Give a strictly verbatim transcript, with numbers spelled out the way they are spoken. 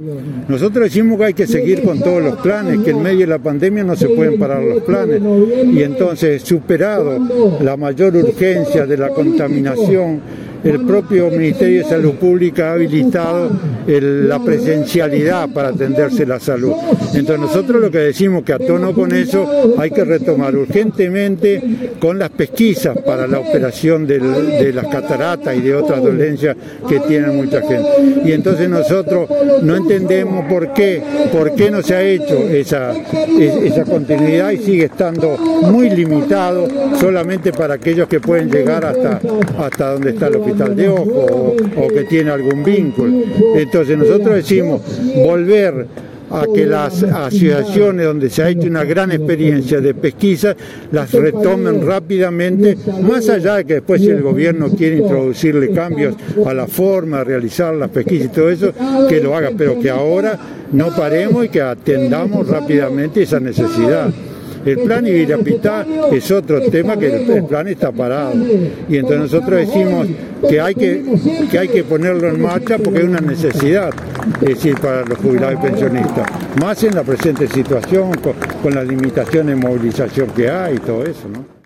Nosotros decimos que hay que seguir con todos los planes, que en medio de la pandemia no se pueden parar los planes. Y entonces, superado la mayor urgencia de la contaminación, el propio Ministerio de Salud Pública ha habilitado el, la presencialidad para atenderse la salud. Entonces nosotros lo que decimos que a tono con eso hay que retomar urgentemente con las pesquisas para la operación del, de las cataratas y de otras dolencias que tienen mucha gente. Y entonces nosotros no entendemos por qué, por qué no se ha hecho esa, esa continuidad y sigue estando muy limitado solamente para aquellos que pueden llegar hasta, hasta donde está el hospital de ojo o, o que tiene algún vínculo. Entonces nosotros decimos volver a que las asociaciones donde se ha hecho una gran experiencia de pesquisa las retomen rápidamente, más allá de que después si el gobierno quiere introducirle cambios a la forma de realizar las pesquisas y todo eso, que lo haga, pero que ahora no paremos y que atendamos rápidamente esa necesidad. El plan Ibirapitá es otro tema que el, el plan está parado y entonces nosotros decimos que hay que, que hay que ponerlo en marcha porque es una necesidad, es decir, para los jubilados y pensionistas, más en la presente situación con, con las limitaciones de movilización que hay y todo eso, ¿no?